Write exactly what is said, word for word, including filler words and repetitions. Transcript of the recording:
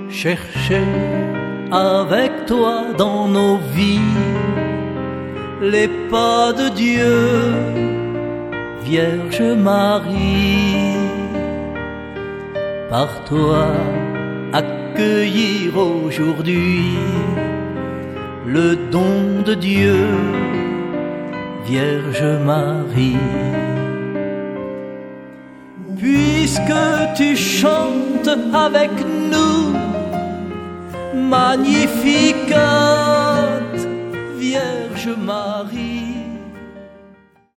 chercher avec toi dans nos vies les pas de Dieu, Vierge Marie. Par toi accueillir aujourd'hui le don de Dieu, Vierge Marie. Puisque tu chantes avec nous, Magnificat, Vierge Marie.